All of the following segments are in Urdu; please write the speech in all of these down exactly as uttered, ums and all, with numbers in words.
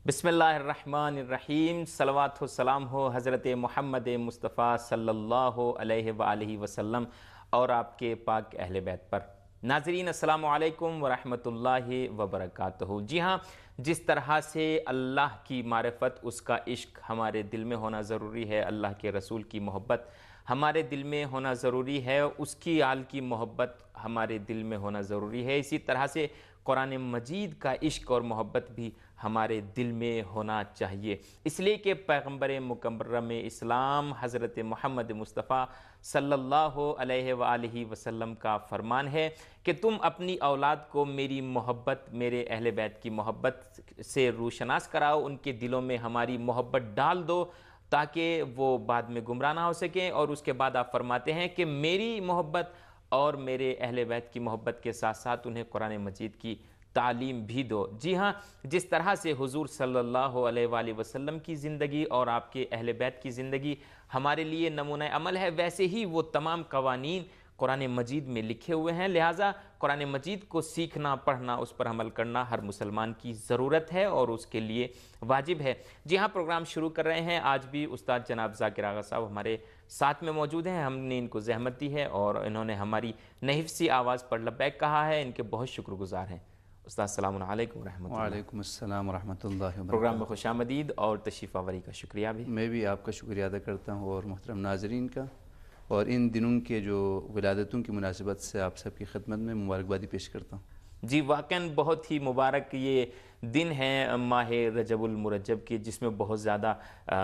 بسم اللہ الرحمن الرحیم، صلوات و سلام ہو حضرت محمد مصطفیٰ صلی اللہ علیہ وآلہ وسلم اور آپ کے پاک اہل بیت پر۔ ناظرین السلام علیکم ورحمۃ اللہ وبرکاتہ۔ جی ہاں، جس طرح سے اللہ کی معرفت، اس کا عشق ہمارے دل میں ہونا ضروری ہے، اللہ کے رسول کی محبت ہمارے دل میں ہونا ضروری ہے، اس کی آل کی محبت ہمارے دل میں ہونا ضروری ہے، اسی طرح سے قرآن مجید کا عشق اور محبت بھی ہمارے دل میں ہونا چاہیے، اس لیے کہ پیغمبر مکرم اسلام حضرت محمد مصطفیٰ صلی اللہ علیہ وآلہ وسلم کا فرمان ہے کہ تم اپنی اولاد کو میری محبت، میرے اہل بیت کی محبت سے روشناس کراؤ، ان کے دلوں میں ہماری محبت ڈال دو تاکہ وہ بعد میں گمراہ نہ ہو سکیں۔ اور اس کے بعد آپ فرماتے ہیں کہ میری محبت اور میرے اہل بیت کی محبت کے ساتھ ساتھ انہیں قرآن مجید کی تعلیم بھی دو۔ جی ہاں، جس طرح سے حضور صلی اللہ علیہ وآلہ وسلم کی زندگی اور آپ کے اہل بیت کی زندگی ہمارے لیے نمونہ عمل ہے، ویسے ہی وہ تمام قوانین قرآن مجید میں لکھے ہوئے ہیں، لہٰذا قرآن مجید کو سیکھنا، پڑھنا، اس پر عمل کرنا ہر مسلمان کی ضرورت ہے اور اس کے لیے واجب ہے۔ جی ہاں، پروگرام شروع کر رہے ہیں۔ آج بھی استاد جناب ذاکر آغا صاحب ہمارے ساتھ میں موجود ہیں، ہم نے ان کو زحمت دی ہے اور انہوں نے ہماری نحیف آواز پر لبیک کہا ہے، ان کے بہت شکر گزار ہیں۔ استاد السلام علیکم ورحمۃ اللہ۔ وعلیکم السلام ورحمۃ اللہ وبرکاتہ۔ پروگرام میں خوش آمدید اور تشریف آوری کا شکریہ بھی۔ میں بھی آپ کا شکریہ ادا کرتا ہوں اور محترم ناظرین کا، اور ان دنوں کے جو ولادتوں کی مناسبت سے آپ سب کی خدمت میں مبارکبادی پیش کرتا ہوں۔ جی واقعاً بہت ہی مبارک یہ دن ہیں ماہ رجب المرجب کی، جس میں بہت زیادہ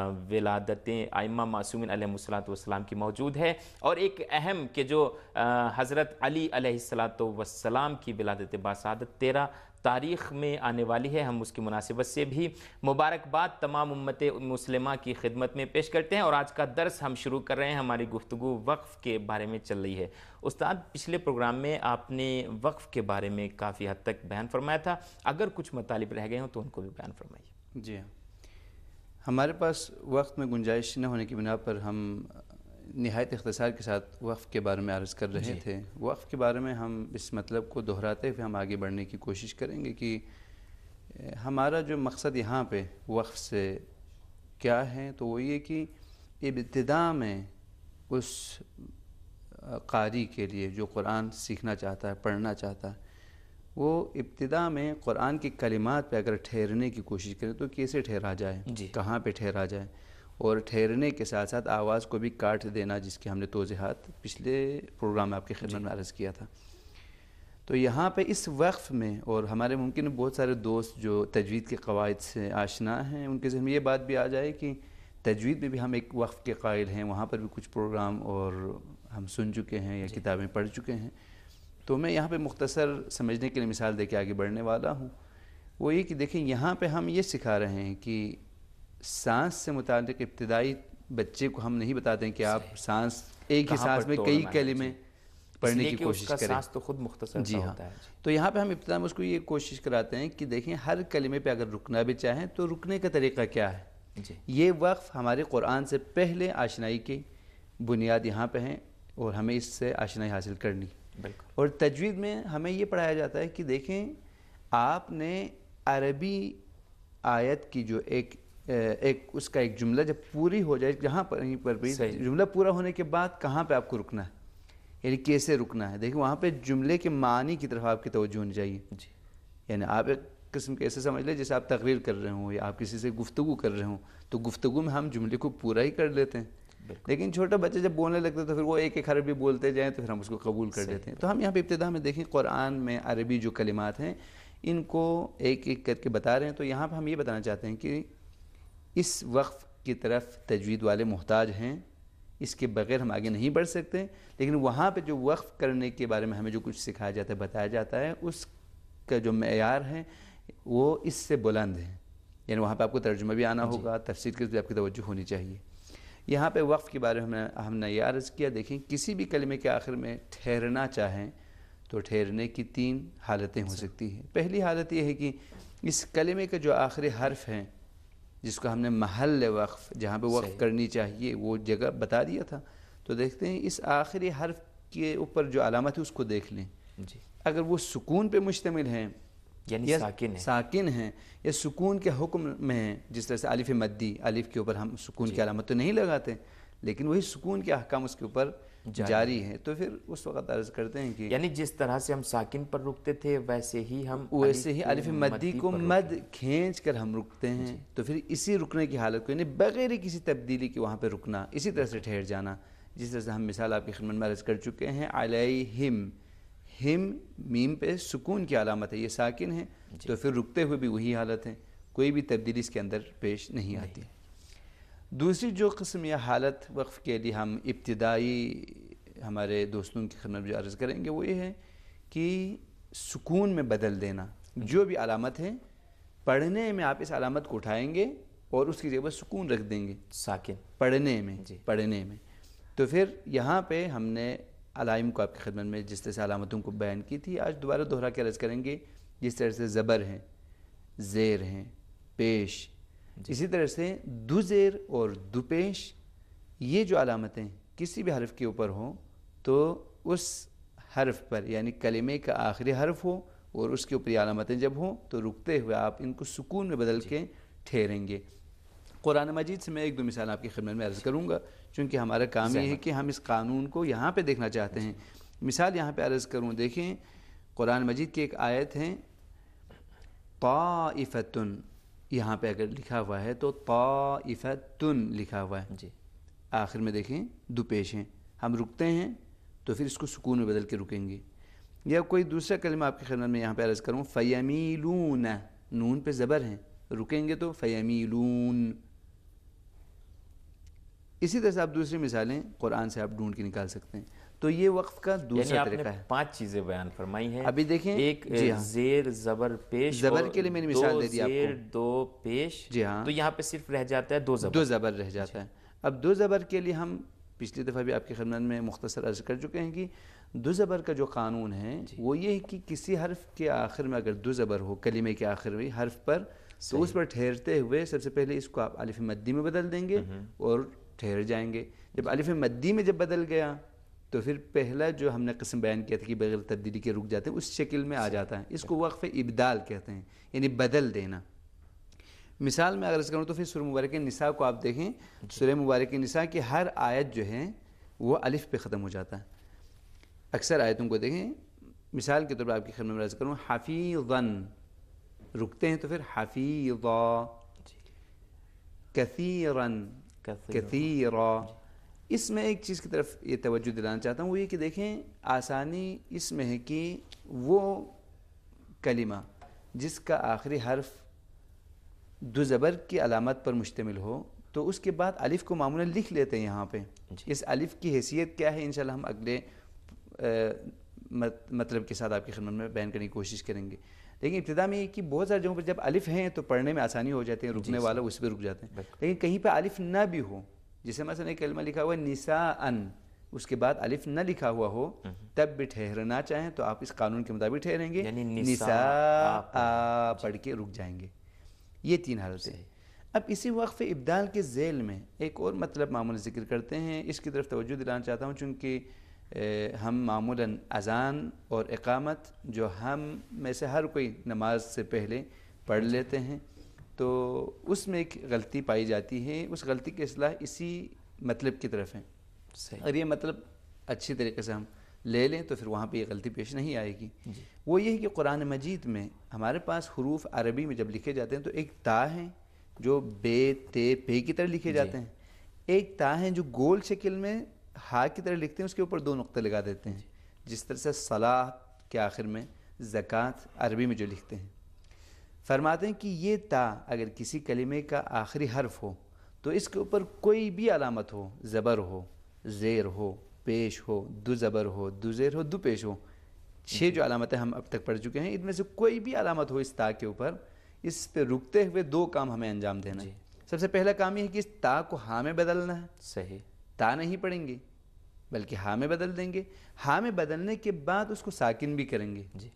ولادتیں ائمہ معصومین علیہ الصلوۃ والسلام کی موجود ہے، اور ایک اہم کہ جو حضرت علی علیہ الصلوۃ والسلام کی ولادت باسعادت تیرہ تاریخ میں آنے والی ہے، ہم اس کی مناسبت سے بھی مبارکباد تمام امت مسلمہ کی خدمت میں پیش کرتے ہیں۔ اور آج کا درس ہم شروع کر رہے ہیں، ہماری گفتگو وقف کے بارے میں چل رہی ہے۔ استاد، پچھلے پروگرام میں آپ نے وقف کے بارے میں کافی حد تک بیان فرمایا تھا، اگر کچھ مطالب رہ گئے ہوں تو ان کو بھی بیان فرمائیے۔ جی ہاں، ہمارے پاس وقت میں گنجائش نہ ہونے کی بنا پر ہم نہایت اختصار کے ساتھ وقف کے بارے میں عرض کر رہے جی تھے۔ وقف کے بارے میں ہم اس مطلب کو دہراتے ہوئے ہم آگے بڑھنے کی کوشش کریں گے کہ ہمارا جو مقصد یہاں پہ وقف سے کیا ہے، تو وہ یہ کہ ابتدا میں اس قاری کے لیے جو قرآن سیکھنا چاہتا ہے، پڑھنا چاہتا ہے، وہ ابتدا میں قرآن کی کلمات پہ اگر ٹھہرنے کی کوشش کرے تو کیسے ٹھہرا جائے، جی کہاں پہ ٹھہرا جائے، اور ٹھہرنے کے ساتھ ساتھ آواز کو بھی کاٹ دینا، جس کے ہم نے توضیحات پچھلے پروگرام میں آپ کی خدمت میں عرض کیا تھا۔ تو یہاں پہ اس وقف میں، اور ہمارے ممکن بہت سارے دوست جو تجوید کے قواعد سے آشنا ہیں، ان کے ذہن میں یہ بات بھی آ جائے کہ تجوید میں بھی ہم ایک وقف کے قائل ہیں، وہاں پر بھی کچھ پروگرام اور ہم سن چکے ہیں یا کتابیں پڑھ چکے ہیں۔ تو میں یہاں پہ مختصر سمجھنے کے لیے مثال دے کے آگے بڑھنے والا ہوں۔ وہ یہ کہ دیکھیں، یہاں پہ ہم یہ سکھا رہے ہیں کہ سانس سے متعلق ابتدائی بچے کو ہم نہیں بتاتے ہیں کہ آپ سانس ایک ہی سانس میں کئی کلمے پڑھنے کی کوشش کریں، سانس تو خود مختصر جی ہاں ہوتا ہے۔ تو یہاں پہ ہم ابتدا میں اس کو یہ کوشش کراتے ہیں کہ دیکھیں، ہر کلمے پہ اگر رکنا بھی چاہیں تو رکنے کا طریقہ کیا ہے۔ جی یہ وقف ہمارے قرآن سے پہلے آشنائی کی بنیاد یہاں پہ ہیں، اور ہمیں اس سے آشنائی حاصل کرنی۔ بالکل۔ اور تجوید میں ہمیں یہ پڑھایا جاتا ہے کہ دیکھیں، آپ نے عربی آیت کی جو ایک ایک اس کا ایک جملہ جب پوری ہو جائے، جہاں پر یہیں پر بھی جملہ پورا ہونے کے بعد کہاں پہ آپ کو رکنا ہے، یعنی کیسے رکنا ہے۔ دیکھیں، وہاں پہ جملے کے معنی کی طرف آپ کی توجہ ہونی چاہیے۔ جی یعنی آپ ایک قسم کے ایسے سمجھ لیں جیسے آپ تقریر کر رہے ہوں یا آپ کسی سے گفتگو کر رہے ہوں، تو گفتگو میں ہم جملے کو پورا ہی کر لیتے ہیں، لیکن چھوٹا بچہ جب بولنے لگتا ہے تو پھر وہ ایک ایک حرف بھی بولتے جائیں تو پھر ہم اس کو قبول کر لیتے ہیں۔ تو ہم یہاں پہ ابتدا میں دیکھیں، قرآن میں عربی جو کلمات ہیں ان کو ایک ایک کر کے بتا رہے ہیں۔ تو یہاں پہ ہم یہ بتانا چاہتے ہیں کہ اس وقف کی طرف تجوید والے محتاج ہیں، اس کے بغیر ہم آگے نہیں بڑھ سکتے، لیکن وہاں پہ جو وقف کرنے کے بارے میں ہمیں جو کچھ سکھایا جاتا ہے، بتایا جاتا ہے، اس کا جو معیار ہے وہ اس سے بلند ہے۔ یعنی وہاں پہ آپ کو ترجمہ بھی آنا ہوگا، تفسیر کی بھی آپ کی توجہ ہونی چاہیے۔ یہاں پہ وقف کے بارے میں ہم نے یہ عرض کیا، دیکھیں، کسی بھی کلمے کے آخر میں ٹھہرنا چاہیں تو ٹھہرنے کی تین حالتیں ہو سکتی ہیں۔ پہلی حالت یہ ہے کہ اس کلمے کا جو آخری حرف ہے، جس کو ہم نے محل وقف، جہاں پہ وقف کرنی چاہیے، وہ جگہ بتا دیا تھا، تو دیکھتے ہیں اس آخری حرف کے اوپر جو علامت ہے اس کو دیکھ لیں۔ جی اگر وہ سکون پہ مشتمل ہیں यानी या साकिन है, साकिन हैं या सुकून के हुक्म में हैं। जिस तरह से अलिफ मद्दी, अलिफ के ऊपर हम सुकून की अलामत तो नहीं लगाते, लेकिन वही सुकून के अहकाम उसके ऊपर जारी है, तो फिर उस वक्त अर्ज करते हैं कि यानी जिस तरह से हम साकिन पर रुकते थे वैसे ही हम वैसे ही अलिफ मद्दी को मद खींच कर हम रुकते हैं। तो फिर इसी रुकने की हालत को, यानी बगैर किसी तब्दीली के वहाँ पे रुकना, इसी तरह से ठहर जाना। जिस तरह से हम मिसाल आपकी खिदमत में अर्ज कर चुके हैं, अलैहिम, हिम मीम पे सुकून की अलामत है, ये साकिन है, तो फिर रुकते हुए भी वही हालत है, कोई भी तब्दीली इसके अंदर पेश नहीं आती। दूसरी जो किस्म या हालत वक्फ़ के लिए हम इब्तिदाई हमारे दोस्तों की खिदमत में अर्ज़ करेंगे वो ये है कि सुकून में बदल देना। जो भी अलामत है पढ़ने में आप इस अलामत को उठाएंगे और उसकी जगह सुकून रख देंगे साकिन पढ़ने में, पढ़ने में। तो फिर यहाँ पे हमने अलाइम को आपकी खिदमत में जिस तरह से अलामतों को बयान की थी, आज दोबारा दोहरा के अर्ज़ करेंगे। जिस तरह से ज़बर हैं, ज़ेर हैं, पेश, इसी तरह से दु ज़ेर और दु पेश, ये जो अलामतें किसी भी हर्फ के ऊपर हों तो उस हर्फ पर, यानी कलिमे का आखिरी हर्फ हो और उसके ऊपर ये अलामतें जब हों तो रुकते हुए आप इनको सुकून में बदल के ठहरेंगे। कुरान मजीद से मैं एक दो मिसाल आपकी खिदमत में अर्ज़ करूँगा, चूँकि हमारा काम ये है कि हम इस कानून को यहाँ पे देखना चाहते हैं। मिसाल यहाँ पे अर्ज़ करूँ, देखें कुरान मजीद की एक आयत है, ताइफ़तुन, यहाँ पे अगर लिखा हुआ है तो ताइफ़तुन लिखा हुआ है जी, आखिर में देखें दो पेश हैं, हम रुकते हैं तो फिर इसको सुकून में बदल के रुकेंगे। या कोई दूसरा कलमा आपकी खिदमत में यहाँ पे अर्ज़ करूँ, फ़यमीलून, नून पे ज़बर हैं, रुकेंगे तो फ़यमीलून। इसी तरह से आप दूसरी मिसालें कुरान से आप ढूंढ के निकाल सकते हैं। तो ये वक्फ का दूसरा तरीका है। पांच चीजें बयान फरमाई हैं अभी देखें, एक हाँ, जेर ज़बर पेश, ज़बर के लिए मैंने मिसाल दे दी आपको, जेर दो पेश, जी हाँ, तो यहाँ पे सिर्फ रह जाता है दो ज़बर, दो ज़बर रह जाता है। अब दो ज़बर के लिए हम पिछली दफ़ा भी आपकी खिदमत में मुख्तसर अर्ज़ कर चुके हैं कि दो ज़बर का जो कानून है वो ये है कि किसी हर्फ के आखिर में अगर दो ज़बर हो, कलिमे के आखिर में हर्फ पर, तो उस पर ठहरते हुए सबसे पहले इसको आप अलिफ मद्दी में बदल देंगे और ठहर जाएंगे। जब अलिफ मद्दी में जब बदल गया तो फिर पहला जो हमने किस्म बयान किया था कि बगैर तब्दीली के रुक जाते हैं, उस शक्ल में आ जाता है। इसको वक्फ़ इब्दाल कहते हैं, यानी बदल देना। मिसाल में अगर इस करूँ तो फिर सूरह मुबारक निसा को आप देखें, सूरह मुबारक निसा की हर आयत जो है वो अलिफ पे ख़त्म हो जाता है। अक्सर आयतों को देखें, मिसाल के तौर पर आपकी खिदमत में अर्ज़ करूँ, हफ़ीज़न, रुकते हैं तो फिर हफ़ीज़ा, कसीरन, कसीरा। इसमें एक चीज़ की तरफ ये तवज्जो दिलाना चाहता हूँ, वो ये कि देखें आसानी इसमें है कि वो कलिमा जिसका आखिरी हर्फ दो ज़बर की अलामत पर मुश्तमिल हो तो उसके बाद अलिफ को मामूलन लिख लेते हैं यहाँ पे। इस अलिफ की हैसियत क्या है इंशाल्लाह हम अगले आ, मत, मतलब के साथ आपकी खिदमत में बयान करने की कोशिश करेंगे। लेकिन इब्तिदा में ये कि बहुत सारी जगहों पर जब अलिफ हैं तो पढ़ने में आसानी हो जाती है, रुकने वाला उस पर रुक जाते हैं। लेकिन कहीं पर अलिफ ना भी हो, जैसे मसलन एक कलमा लिखा हुआ है निसाअन, उसके बाद अलिफ न लिखा हुआ हो, तब भी ठहरना चाहें तो आप इस कानून के मुताबिक ठहरेंगे, निसा आ पढ़ के रुक जाएंगे। ये तीन हालतें। अब इसी वक्फ़ इब्दाल के ज़ेल में एक और मतलब मामूलन ज़िक्र करते हैं, इसकी तरफ तवज्जो दिलाना चाहता हूँ, चूँकि हम मामूलन अज़ान और इक़ामत जो हम में से हर कोई नमाज से पहले पढ़ लेते हैं तो उसमें एक गलती पाई जाती है। उस गलती की इस्लाह इसी मतलब की तरफ है। और ये मतलब अच्छी तरीके से हम ले लें तो फिर वहाँ पे ये गलती पेश नहीं आएगी। वो ये है कि कुरान मजीद में हमारे पास हुरूफ अरबी में जब लिखे जाते हैं तो एक ता है जो बे ते पे की तरह लिखे जाते हैं, एक ता है जो गोल शक्ल में हा की तरह लिखते हैं, उसके ऊपर दो नुक्ते लगा देते हैं। जिस तरह से सलाह के आखिर में ज़कात अरबी में जो लिखते हैं, फरमाते हैं कि ये ता अगर किसी कलिमे का आखिरी हर्फ हो तो इसके ऊपर कोई भी अलामत हो, ज़बर हो, ज़ेर हो, पेश हो, दो ज़बर हो, दो ज़ेर हो, दो पेश हो, छः जो अलामतें हम अब तक पढ़ चुके हैं, इनमें से कोई भी अलामत हो इस ता के ऊपर, इस पे रुकते हुए दो काम हमें अंजाम देना है। सबसे पहला काम ये है कि इस ता को हा में बदलना है। सही, ता नहीं पढ़ेंगे बल्कि हा में बदल देंगे। हा में बदलने के बाद उसको साकिन भी करेंगे जी,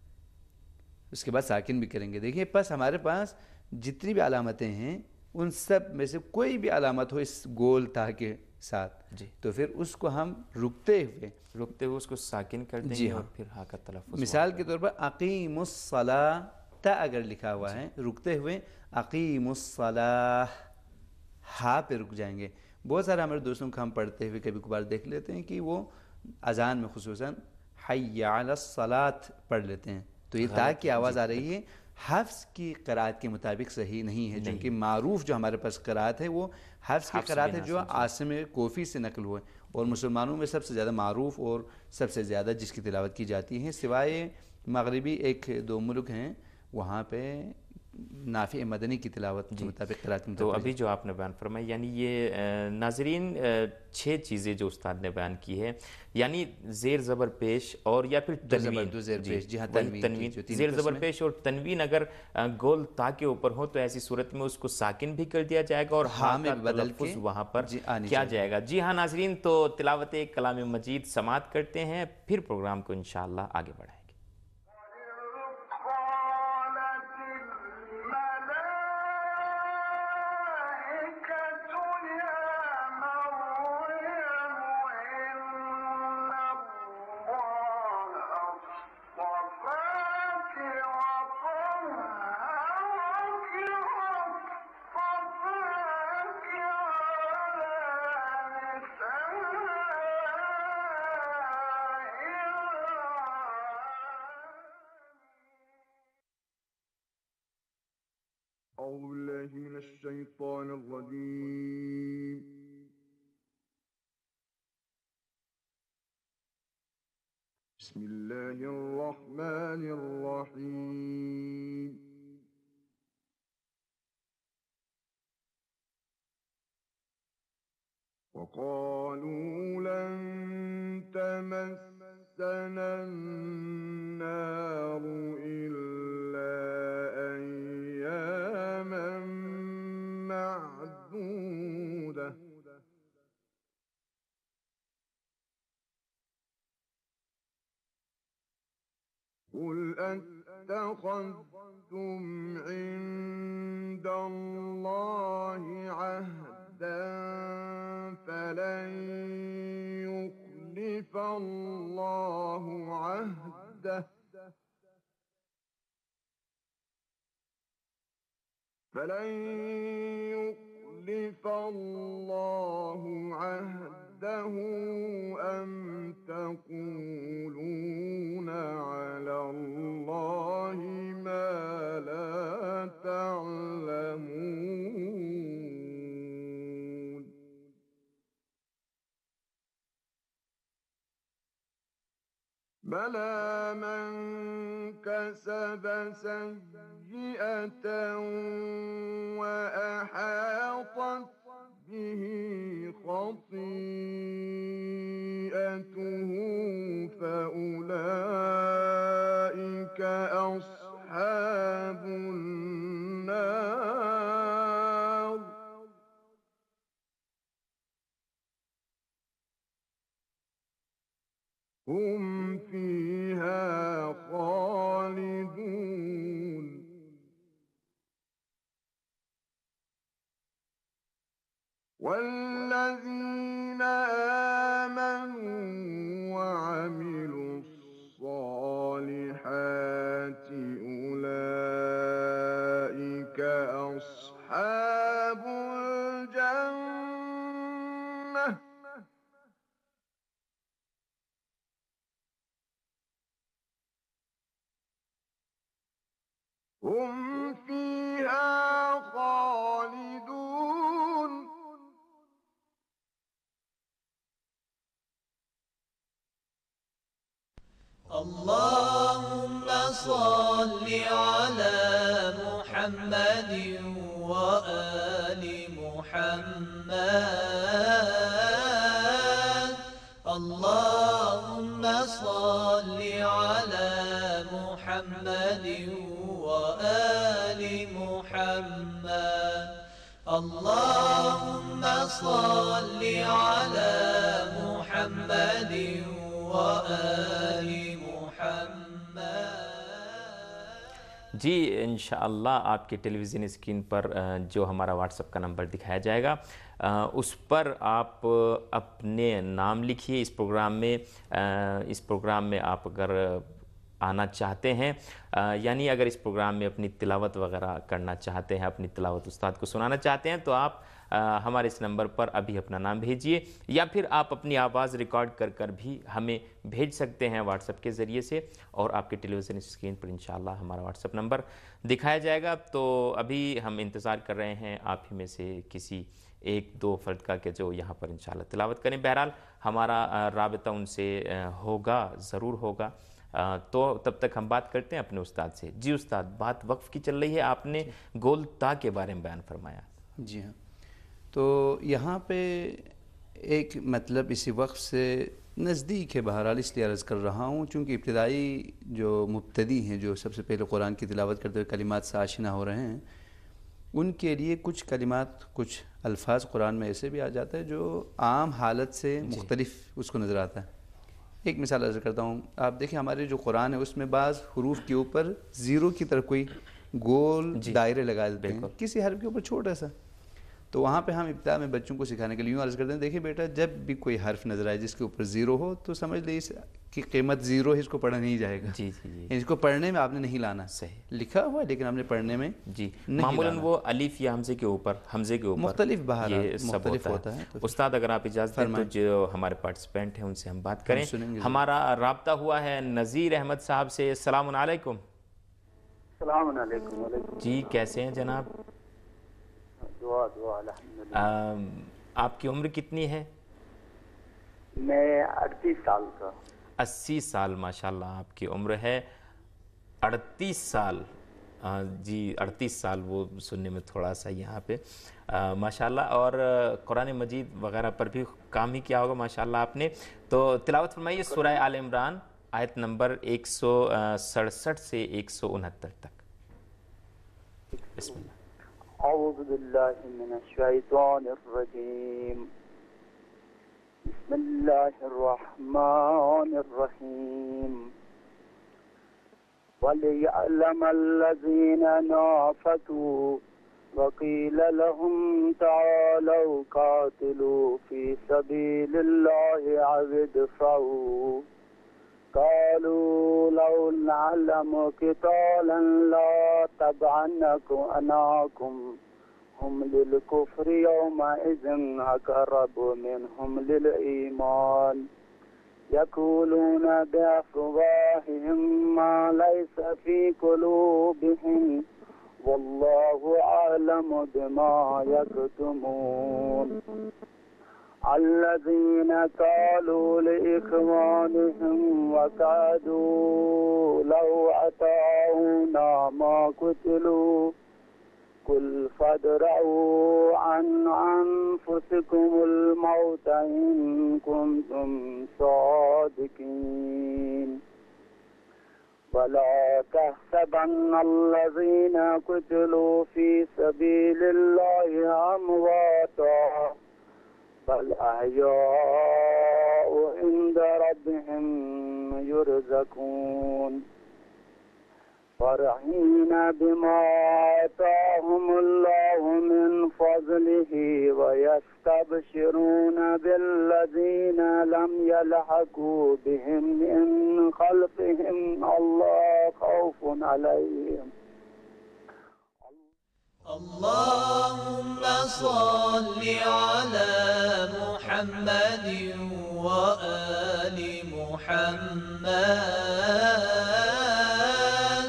उसके बाद साकिन भी करेंगे। देखिए पास हमारे पास जितनी भी अलामतें हैं उन सब में से कोई भी अलामत हो इस गोल ता के साथ जी, तो फिर उसको हम रुकते हुए रुकते हुए उसको साकिन कर देंगे जी हाँ। और फिर हा का तलफ़्फ़ुज़। मिसाल के तौर पर अक़ीमुस्सला वक्ता अगर लिखा हुआ है रुकते हुए अकीमुस्सलाह हा पे रुक जाएंगे। बहुत सारे हमारे दोस्तों को हम पढ़ते हुए कभी कभार देख लेते हैं कि वो अजान में खुसूसन हय्या अलस्सलात पढ़ लेते हैं, तो ये ता की आवाज़ आ रही है, हफ्स की क़राअत के मुताबिक सही नहीं है, क्योंकि मारूफ जो हमारे पास क़राअत है वो हफ्स की क़राअत है जो आसिम कोफ़ी से नकल हुआ है, और मुसलमानों में सबसे ज़्यादा मारूफ और सबसे ज़्यादा जिसकी तिलावत की जाती है, सिवाय मगरिबी एक दो मुल्क हैं वहाँ पे नाफी मदनी की तिलावत के मुताबिक क़राअत में। तो अभी जो आपने बयान फरमाई, यानी ये नाजरीन छः चीज़ें जो उस्ताद ने बयान की है, यानी ज़ेर ज़बर पेश और या फिर तनवीन, जी हाँ तनवीन, ज़ेर ज़बर पेश और तनवीन अगर गोल ता के ऊपर हो तो ऐसी सूरत में उसको साकिन भी कर दिया जाएगा और हाँ में बदल के वहाँ पर किया जाएगा। जी हाँ नाजरीन, तो तिलावत कलाम मजीद समात करते हैं, फिर प्रोग्राम को इंशाअल्लाह आगे बढ़ाएंगे। أعوذ بالله من الشيطان الرجيم بسم الله الرحمن الرحيم وقالوا لن تمسنا النار إلا أياما معدودة قل أتخذتم عند الله عهدا فلن يخلف الله عهده فلن يخلف الله عهده أم تقولون على الله ما لا تعلمون بلى من كسب سيئة وأحاطت به خطيئته فأولئك أصحاب النار هم فيها خالدون والذين آمنوا وعملوا الصالحات أولئك أصحاب الجنة هم فيها خالدون اللهم صل على محمد وآل محمد اللهم صل على محمد وآل محمد اللهم صل على محمد وآل محمد। जी इंशाअल्लाह आपके टेलीविज़न स्क्रीन पर जो हमारा व्हाट्सएप का नंबर दिखाया जाएगा उस पर आप अपने नाम लिखिए। इस प्रोग्राम में इस प्रोग्राम में आप अगर آنا چاہتے ہیں یعنی اگر اس پروگرام میں اپنی تلاوت وغیرہ کرنا چاہتے ہیں, اپنی تلاوت استاد کو سنانا چاہتے ہیں, تو آپ ہمارے اس نمبر پر ابھی اپنا نام بھیجیے, یا پھر آپ اپنی آواز ریکارڈ کر کر بھی ہمیں بھیج سکتے ہیں واٹس ایپ کے ذریعے سے, اور آپ کے ٹیلی ویژن اسکرین پر انشاءاللہ ہمارا واٹس ایپ نمبر دکھایا جائے گا. تو ابھی ہم انتظار کر رہے ہیں آپ ہی میں سے کسی ایک دو فرد کا کہ جو یہاں پر انشاءاللہ تلاوت کریں. بہرحال ہمارا رابطہ ان سے ہوگا, ضرور ہوگا. تو تب تک ہم بات کرتے ہیں اپنے استاد سے. جی استاد, بات وقف کی چل رہی ہے, آپ نے گول تا کے بارے میں بیان فرمایا. جی ہاں, تو یہاں پہ ایک مطلب اسی وقف سے نزدیک ہے, بہرحال اس لیے عرض کر رہا ہوں چونکہ ابتدائی جو مبتدی ہیں, جو سب سے پہلے قرآن کی تلاوت کرتے ہوئے کلمات سے آشنا ہو رہے ہیں, ان کے لیے کچھ کلمات, کچھ الفاظ قرآن میں ایسے بھی آ جاتا ہے جو عام حالت سے مختلف اس کو نظر آتا ہے. ایک مثال عرض کرتا ہوں, آپ دیکھیں ہمارے جو قرآن ہے اس میں بعض حروف کے اوپر زیرو کی طرف کوئی گول دائرے لگا دیتے ہیں کسی حرف کے اوپر چھوٹا سا. تو وہاں پہ ہم ابتدا میں بچوں کو سکھانے کے لیے یوں عرض کرتے ہیں, دیکھیں بیٹا جب بھی کوئی حرف نظر آئے جس کے اوپر زیرو ہو تو سمجھ لیں اس کی قیمت زیرو ہے, اس کو پڑھا نہیں جائے گا. جی جی جی, اس کو پڑھنے میں آپ نے نہیں لانا, صحیح لکھا ہوا ہے لیکن آپ نے پڑھنے میں جی معمولاً وہ الف یا حمزے کے اوپر, حمزے کے اوپر مختلف بہار یہ سب مختلف ہوتا ہوتا ہے. ہے. استاد اگر آپ اجازت دیں تو جو ہمارے پارٹیسپینٹ ہیں ان سے ہم بات کریں. ہمارا رابطہ ہوا ہے نذیر احمد صاحب سے. السلام علیکم. السلام علیکم. جی کیسے ہیں جناب؟ دعا دعا الحمدللہ. آپ کی عمر کتنی ہے؟ میں اڑتیس سال کا. اسی سال ماشاءاللہ آپ کی عمر ہے. اڑتیس سال, جی اڑتیس سال, وہ سننے میں تھوڑا سا یہاں پہ ماشاءاللہ. اور قرآن مجید وغیرہ پر بھی کام ہی کیا ہوگا ماشاءاللہ آپ نے. تو تلاوت فرمائیے سورہ آل عمران آیت نمبر ایک سو سڑسٹھ سے ایک سو انہتر تک. بسم اللہ. اعوذ باللہ من الشیطان الرجیم. بسم اللہ الرحمن الرحیم. وَلِيَعْلَمَ الَّذِينَ نَافَقُوا وَقِيلَ لَهُمْ تَعَالَوْا قَاتِلُوا فِي سَبِيلِ اللَّهِ أَوِ ادْفَعُوا قَالُوا لَوْ نَعْلَمُ قِتَالًا لَاتَّبَعْنَاكُمْ هُمْ لِلْكُفْرِ يَوْمَئِذٍ أَقْرَبُ مِنْهُمْ لِلْإِيمَانِ يَقُولُونَ بِأَفْوَاهِهِمْ مَا لَيْسَ فِي قُلُوبِهِمْ وَاللَّهُ أَعْلَمُ بِمَا يَكْتُمُونَ. الَّذِينَ قَالُوا لِإِخْوَانِهِمْ وَقَعَدُوا لَوْ أَطَاعُونَا مَا قُتِلُوا قُلْ فَادْرَءُوا عَنْ أَنفُسِكُمُ الْمَوْتَ إِن كُنتُمْ صَادِقِينَ. وَلَا تَحْسَبَنَّ الَّذِينَ قُتِلُوا فِي سَبِيلِ اللَّهِ أَمْوَاتًا بَلْ أَحْيَاءٌ عِندَ رَبِّهِمْ يُرْزَقُونَ. فَرِحِينَ بِمَا آتَاهُمُ اللَّهُ مِنْ فَضْلِهِ وَيَسْتَبْشِرُونَ بِالَّذِينَ لَمْ يَلْحَقُوا بِهِمْ مِنْ خَلْفِهِمْ أَلَّا خَوْفٌ عَلَيْهِمْ. اللهم صل على محمد وآل محمد.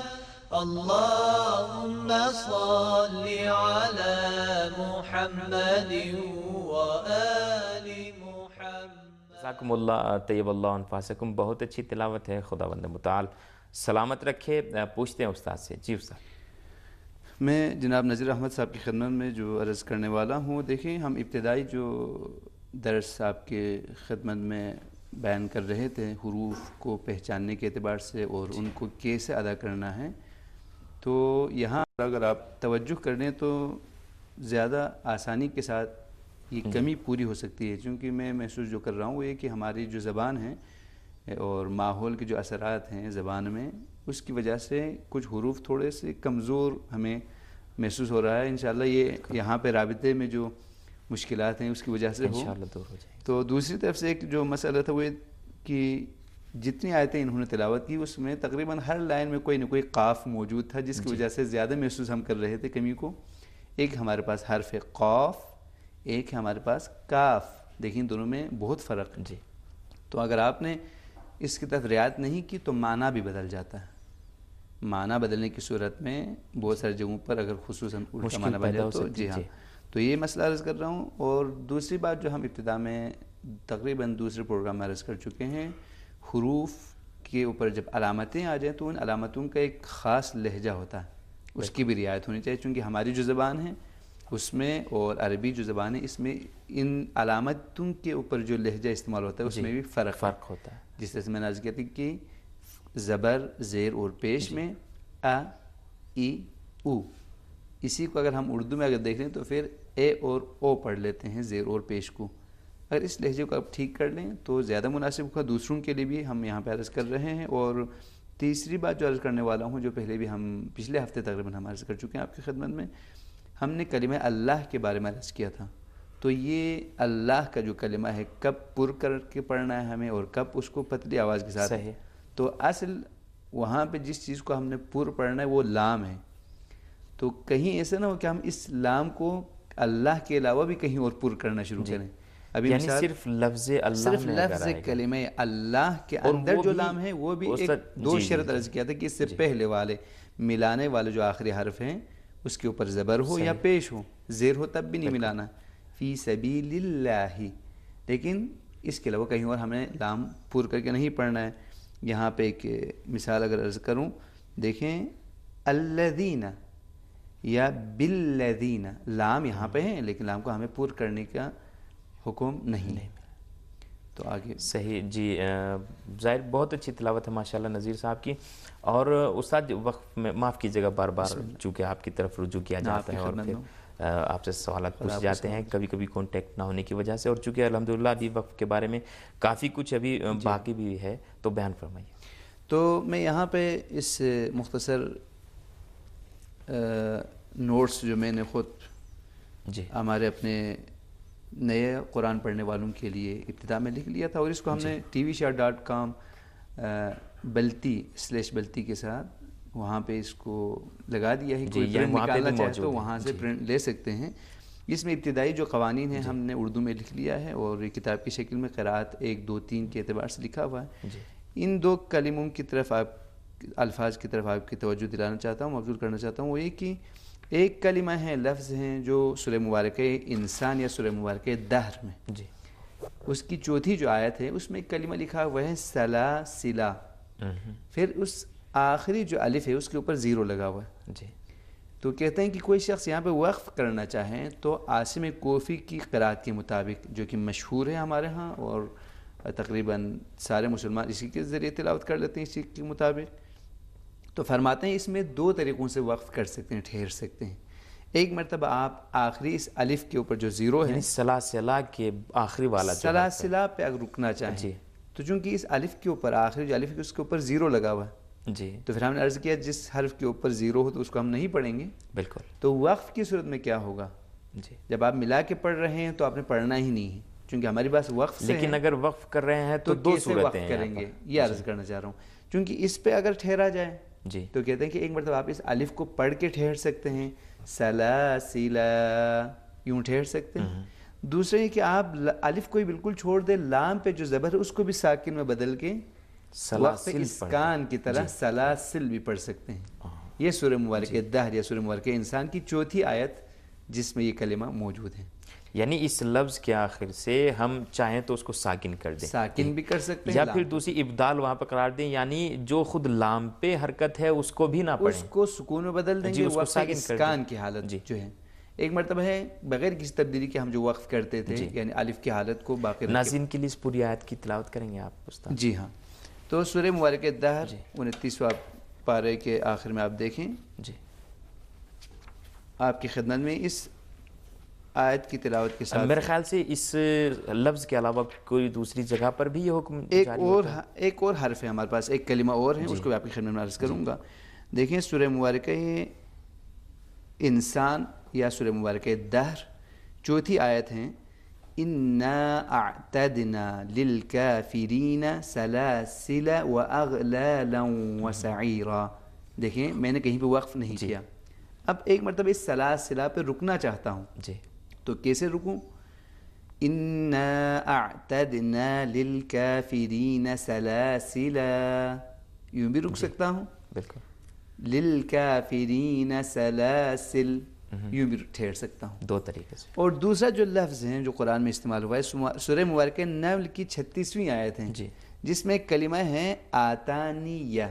اللهم صل على محمد وآل محمد. جزاکم اللہ, طیب اللہ انفاسکم. بہت اچھی تلاوت ہے, خداوند متعال سلامت رکھے. پوچھتے ہیں استاد سے. جی استاد. میں جناب نذیر احمد صاحب کی خدمت میں جو عرض کرنے والا ہوں, دیکھیں ہم ابتدائی جو درس آپ کے خدمت میں بیان کر رہے تھے حروف کو پہچاننے کے اعتبار سے اور ان کو کیسے ادا کرنا ہے, تو یہاں اگر آپ توجہ کر لیں تو زیادہ آسانی کے ساتھ یہ کمی پوری ہو سکتی ہے. چونکہ میں محسوس جو کر رہا ہوں وہ یہ کہ ہماری جو زبان ہے اور ماحول کے جو اثرات ہیں زبان میں, اس کی وجہ سے کچھ حروف تھوڑے سے کمزور ہمیں محسوس ہو رہا ہے. انشاءاللہ یہ یہاں پہ رابطے میں جو مشکلات ہیں اس کی وجہ سے ہو. انشاءاللہ دور ہو جائے. تو دوسری طرف سے ایک جو مسئلہ تھا وہ کہ جتنی آیتیں انہوں نے تلاوت کی اس میں تقریباً ہر لائن میں کوئی نہ کوئی قاف موجود تھا، جس کی وجہ سے زیادہ محسوس ہم کر رہے تھے کمی کو۔ ایک ہمارے پاس حرف قاف، ایک ہے ہمارے پاس کاف، دیکھیں دونوں میں بہت فرق ہے جی۔ تو اگر آپ نے اس کی طرف رعایت نہیں کی تو معنی بھی بدل جاتا ہے۔ معنی بدلنے کی صورت میں بہت ساری جگہوں پر اگر خصوصاً الٹا معنی بن جائے تو جی ہاں، تو یہ مسئلہ عرض کر رہا ہوں۔ اور دوسری بات جو ہم ابتدا میں تقریباً دوسرے پروگرام میں عرض کر چکے ہیں، حروف کے اوپر جب علامتیں آ جائیں تو ان علامتوں کا ایک خاص لہجہ ہوتا ہے، اس کی بھی رعایت ہونی چاہیے، چونکہ ہماری جو زبان ہے اس میں اور عربی جو زبان ہے اس میں ان علامتوں کے اوپر جو لہجہ استعمال ہوتا ہے اس میں بھی فرق فرق ہوتا ہے۔ جس طرح سے میں نے عرض کیا تھی کہ زبر زیر اور پیش میں ا ای او، اسی کو اگر ہم اردو میں اگر دیکھ لیں تو پھر اے اور او پڑھ لیتے ہیں زیر اور پیش کو۔ اگر اس لہجے کو آپ ٹھیک کر لیں تو زیادہ مناسب ہوگا، دوسروں کے لیے بھی ہم یہاں پہ عرض کر رہے ہیں۔ اور تیسری بات جو عرض کرنے والا ہوں، جو پہلے بھی ہم پچھلے ہفتے تقریباً ہم عرض کر چکے ہیں آپ کی خدمت میں، ہم نے کلمہ اللہ کے بارے میں عرض کیا تھا۔ تو یہ اللہ کا جو کلمہ ہے کب پر کر کے پڑھنا ہے ہمیں اور کب اس کو پتلی آواز کے ساتھ، صحیح۔ تو اصل وہاں پہ جس چیز کو ہم نے پر پڑھنا ہے وہ لام ہے، تو کہیں ایسا نہ ہو کہ ہم اس لام کو اللہ کے علاوہ بھی کہیں اور پر کرنا شروع کریں۔ ابھی یعنی مثال صرف لفظ اللہ صرف میں لفظ کلمہ اللہ کے اندر جو لام ہے وہ بھی ایک دو شرط عرض کیا تھا کہ اس سے پہلے والے ملانے والے جو آخری حرف ہیں اس کے اوپر زبر ہو یا پیش ہو، زیر ہو تب بھی نہیں ملانا، فی سبیل اللہ، لیکن اس کے علاوہ کہیں اور ہمیں لام پر کر کے نہیں پڑھنا ہے۔ یہاں پہ ایک مثال اگر عرض کروں، دیکھیں الذین یا بالذین، لام یہاں پہ ہیں لیکن لام کو ہمیں پر کرنے کا حکم نہیں ہے۔ تو آگے صحیح جی، ظاہر بہت اچھی تلاوت ہے ماشاءاللہ نذیر صاحب کی۔ اور استاد وقت میں معاف کیجیے گا، بار بار چونکہ آپ کی طرف رجوع کیا جاتا ہے اور پھر آپ سے سوالات پوچھ جاتے ہیں، کبھی کبھی کانٹیکٹ نہ ہونے کی وجہ سے، اور چونکہ الحمدللہ ابھی وقت کے بارے میں کافی کچھ ابھی باقی بھی ہے، تو بیان فرمائیے۔ تو میں یہاں پہ اس مختصر نوٹس جو میں نے خود جی ہمارے اپنے نئے قرآن پڑھنے والوں کے لیے ابتدا میں لکھ لیا تھا، اور اس کو ہم نے TV Shah dot com Balti slash Balti کے ساتھ وہاں پہ اس کو لگا دیا ہے، کوئی پرنٹ نکالنا چاہے تو وہاں سے پرنٹ لے سکتے ہیں۔ اس میں ابتدائی جو قوانین ہیں ہم نے اردو میں لکھ لیا ہے، اور یہ کتاب کی شکل میں قرأت ایک دو تین کے اعتبار سے لکھا ہوا ہے۔ ان دو کلموں کی طرف آپ الفاظ کی طرف آپ کی توجہ دلانا چاہتا ہوں، مبذول کرنا چاہتا ہوں، وہ یہ کہ ایک کلمہ ہے، لفظ ہیں جو سورہ مبارکہ انسان یا سورہ مبارکہ دہر میں، جی اس کی چوتھی جو آیت ہے اس میں ایک کلمہ لکھا ہوا ہے سلاسلہ، پھر اس آخری جو الف ہے اس کے اوپر زیرو لگا ہوا ہے۔ جی تو کہتے ہیں کہ کوئی شخص یہاں پہ وقف کرنا چاہیں تو عاصم کوفی کی قرأت کے مطابق، جو کہ مشہور ہے ہمارے ہاں اور تقریباً سارے مسلمان اسی کے ذریعے تلاوت کر لیتے ہیں اسی کے مطابق، تو فرماتے ہیں اس میں دو طریقوں سے وقف کر سکتے ہیں، ٹھہر سکتے ہیں۔ ایک مرتبہ آپ آخری اس الف کے اوپر جو زیرو ہے، یعنی سلاسلہ کے آخری والا جو سلاسلہ پہ اگر رکنا چاہیں جی، تو چونکہ اس الف کے اوپر آخری جو الف ہے اس کے اوپر زیرو لگا ہوا ہے، جی تو پھر ہم نے عرض کیا جس حرف کے اوپر زیرو ہو تو اس کو ہم نہیں پڑھیں گے۔ بالکل۔ تو وقف کی صورت میں کیا ہوگا؟ جی جب آپ ملا کے پڑھ رہے ہیں تو آپ نے پڑھنا ہی نہیں ہے، چونکہ ہمارے پاس وقف سے لیکن ہے، اگر وقف کر رہے ہیں تو تو دو کیسے صورتیں وقف ہیں کریں گے، یہ عرض کرنا چاہ رہا ہوں۔ چونکہ اس پہ اگر ٹھہرا جائے جی تو کہتے ہیں کہ ایک مرتبہ آپ اس الف کو پڑھ کے ٹھہر سکتے ہیں، سلاسلہ یوں ٹھہر سکتے ہیں۔ دوسرے یہ کہ آپ الف کو ہی بالکل چھوڑ دیں، لام پہ جو زبر ہے اس کو بھی ساکن میں بدل کے وقف اسکان کی طرح سلاسل بھی پڑھ سکتے ہیں۔ یہ سورہ مبارکہ دہر یا سورہ مبارکہ انسان کی چوتھی آیت جس میں یہ کلمہ موجود ہے۔ یعنی اس لفظ کے آخر سے ہم چاہیں تو اس کو ساکن کر دیں، ساکن بھی کر سکتے ہیں یا پھر دوسری ابدال وہاں پر قرار دیں، یعنی جو خود لام پہ حرکت ہے اس کو بھی نہ پڑھیں، اس کو سکون میں بدل دیں گے، وقف اسکان کی حالت جو ہے۔ ایک مرتبہ ہے بغیر کسی تبدیلی کے ہم جو وقف کرتے تھے یعنی الف کی حالت کو باقی رکھیں۔ ناظرین کے لیے اس پوری آیت کی تلاوت کریں گے آپ استاد؟ جی ہاں، تو سورہ مبارکہ دہر انتیسواں پارے کے آخر میں آپ دیکھیں، جی آپ کی خدمت میں اس آیت کی تلاوت کے ساتھ میرے خیال سے اس لفظ کے علاوہ کوئی دوسری جگہ پر بھی یہ حکم ایک اور ایک اور حرف ہے ہمارے پاس، ایک کلمہ اور ہے، اس کو بھی آپ کی خدمت میں عرض کروں گا۔ دیکھیں سورہ مبارکہ انسان یا سورہ مبارکہ دہر چوتھی آیت ہیں، انا اعتدنا للکافرین سلاسل واغلالا وسعیرا. دیکھیں میں نے کہیں پہ وقف نہیں کیا. اب ایک مرتبہ اس سلاسلہ پہ رکنا چاہتا ہوں جی تو کیسے رکوں؟ انا اعتدنا للکافرین سلاسل، یوں بھی رک سکتا ہوں. بالکل. للکافرین سلاسل، یوں بھی ٹھہر سکتا ہوں. دو طریقے سے. اور دوسرا جو لفظ ہیں جو قرآن میں استعمال ہوا ہے سورہ مبارکہ نمل کی چھتیسویں آیت ہیں جی جس میں کلمہ ہے آتانیہ.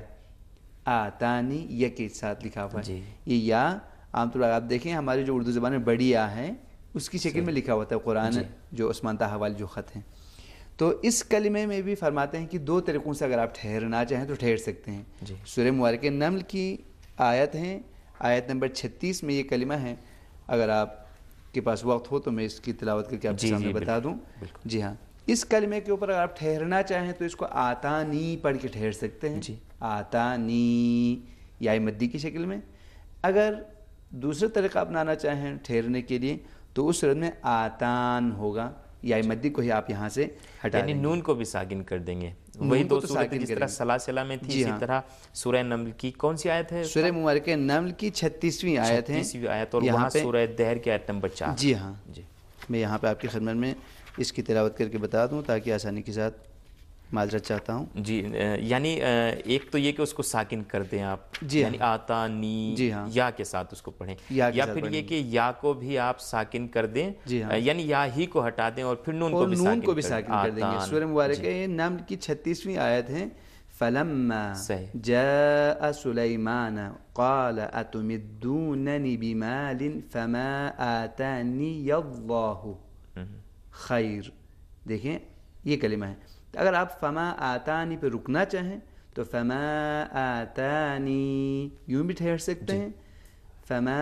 آتانیہ کے ساتھ لکھا ہوا ہے. جی. یہ یا عام طور پر آپ دیکھیں ہماری جو اردو زبان میں بڑی یا ہے اس کی شکل میں لکھا ہوتا ہے قرآن جو عثمان طٰ والے جو خط ہیں. تو اس کلمے میں بھی فرماتے ہیں کہ دو طریقوں سے اگر آپ ٹھہرنا چاہیں تو ٹھہر سکتے ہیں. جی. سورہ مبارکہ نمل کی آیت ہیں، آیت نمبر چھتیس میں یہ کلمہ ہے. اگر آپ کے پاس وقت ہو تو میں اس کی تلاوت کر کے آپ کے سامنے بتا دوں. جی ہاں، اس کلمے کے اوپر اگر آپ ٹھہرنا چاہیں تو اس کو آتانی پڑھ کے ٹھہر سکتے ہیں. جی. آتانی یا مدی کی شکل میں. اگر دوسرا طریقہ اپنانا چاہیں ٹھہرنے کے لیے تو اس صورت میں آتان ہوگا، یا مدی کو ہی آپ یہاں سے ہٹا یعنی دیں گے. نون کو بھی ساکن کر دیں گے. وہی دو صورتیں جس طرح سلاسلہ میں تھی، اسی طرح سورہ نمل کی کون سی آیت ہے؟ سورہ مبارکہ نمل کی چھتیسویں آیت ہے. چھتیسویں آیت، اور وہاں سورہ دہر کی آیت نمبر چار. جی ہاں. جی. میں یہاں پہ آپ کی خدمت میں اس کی تلاوت کر کے بتا دوں تاکہ آسانی کے ساتھ معذرت چاہتا ہوں. جی. یعنی ایک تو یہ کہ اس کو ساکن کر دیں آپ، یعنی آتانی جی ہاں یا کے ساتھ اس کو پڑھیں، یا پھر یہ کہ یا کو بھی آپ ساکن کر دیں، یعنی یا ہی کو ہٹا دیں اور پھر نون کو بھی نون کو بھی ساکن کر دیں گے. سورہ مبارکہ نمل کی چھتیسویں آیت ہے. فلما جاء سلیمان قال اتمدوننی بمال فما آتانی اللہ خیر. دیکھیں یہ کلمہ ہے. اگر آپ فما آتانی پہ رکنا چاہیں تو فما آتانی یوں بھی ٹھہر سکتے ہیں، فما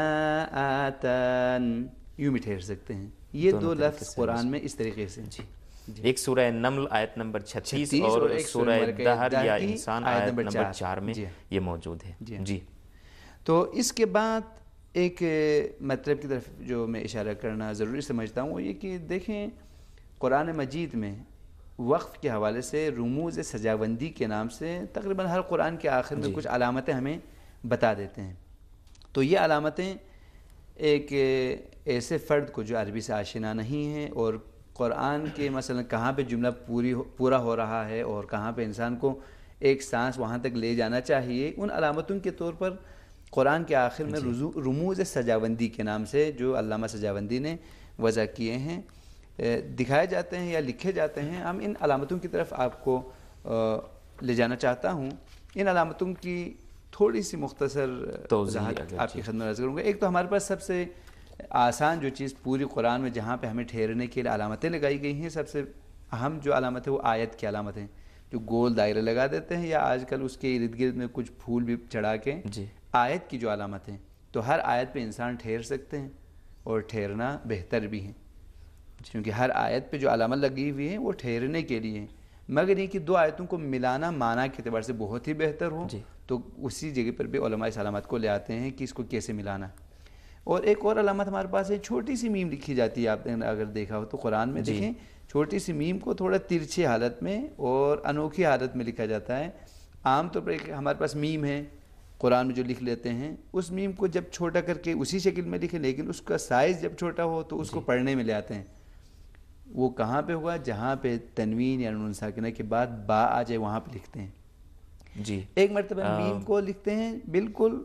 آتان یوں بھی ٹھہر سکتے ہیں. یہ دو لفظ قرآن میں اس طریقے سے. جی. ایک سورہ نمل آیت نمبر چھتیس اور سورہ دہر یا انسان آیت نمبر چار میں یہ موجود ہے. جی. تو اس کے بعد ایک مطلب کی طرف جو میں اشارہ کرنا ضروری سمجھتا ہوں وہ یہ کہ دیکھیں قرآن مجید میں وقف کے حوالے سے رموز سجاوندی کے نام سے تقریباً ہر قرآن کے آخر میں کچھ علامتیں ہمیں بتا دیتے ہیں. تو یہ علامتیں ایک ایسے فرد کو جو عربی سے آشنا نہیں ہے اور قرآن کے مثلا کہاں پہ جملہ پوری پورا ہو رہا ہے اور کہاں پہ انسان کو ایک سانس وہاں تک لے جانا چاہیے، ان علامتوں کے طور پر قرآن کے آخر میں رموز سجاوندی کے نام سے جو علامہ سجاوندی نے وضع کیے ہیں دکھائے جاتے ہیں یا لکھے جاتے ہیں. ہم ان علامتوں کی طرف آپ کو لے جانا چاہتا ہوں. ان علامتوں کی تھوڑی سی مختصر وضاحت آپ کی خدمت میں عرض کروں گا. ایک تو ہمارے پاس سب سے آسان جو چیز پوری قرآن میں جہاں پہ ہمیں ٹھہرنے کے لیے علامتیں لگائی گئی ہیں، سب سے اہم جو علامت ہے وہ آیت کی علامت ہیں، جو گول دائرے لگا دیتے ہیں یا آج کل اس کے ارد گرد میں کچھ پھول بھی چڑھا کے. جی. آیت کی جو علامت ہیں تو ہر آیت پہ انسان ٹھہر سکتے ہیں اور ٹھہرنا بہتر بھی ہے، کیونکہ ہر آیت پہ جو علامت لگی ہوئی ہے وہ ٹھہرنے کے لیے، مگر یہ کہ دو آیتوں کو ملانا معنی کے اعتبار سے بہت ہی بہتر ہو. تو اسی جگہ پر بھی علماء اس علامت کو لے آتے ہیں کہ اس کو کیسے ملانا. اور ایک اور علامت ہمارے پاس ہے، چھوٹی سی میم لکھی جاتی ہے. آپ نے اگر دیکھا ہو تو قرآن میں دیکھیں چھوٹی سی میم کو تھوڑا ترچھی حالت میں اور انوکھی حالت میں لکھا جاتا ہے. عام طور پر ایک ہمارے پاس میم ہے قرآن میں جو لکھ لیتے ہیں، اس میم کو جب چھوٹا کر کے اسی شکل میں لکھیں، لیکن اس کا سائز جب چھوٹا ہو تو اس کو پڑھنے میں لے آتے ہیں. وہ کہاں پہ ہوگا؟ جہاں پہ تنوین یا نون ساکنہ کے بعد با آ جائے وہاں پہ لکھتے ہیں. جی. ایک مرتبہ میم کو لکھتے ہیں بالکل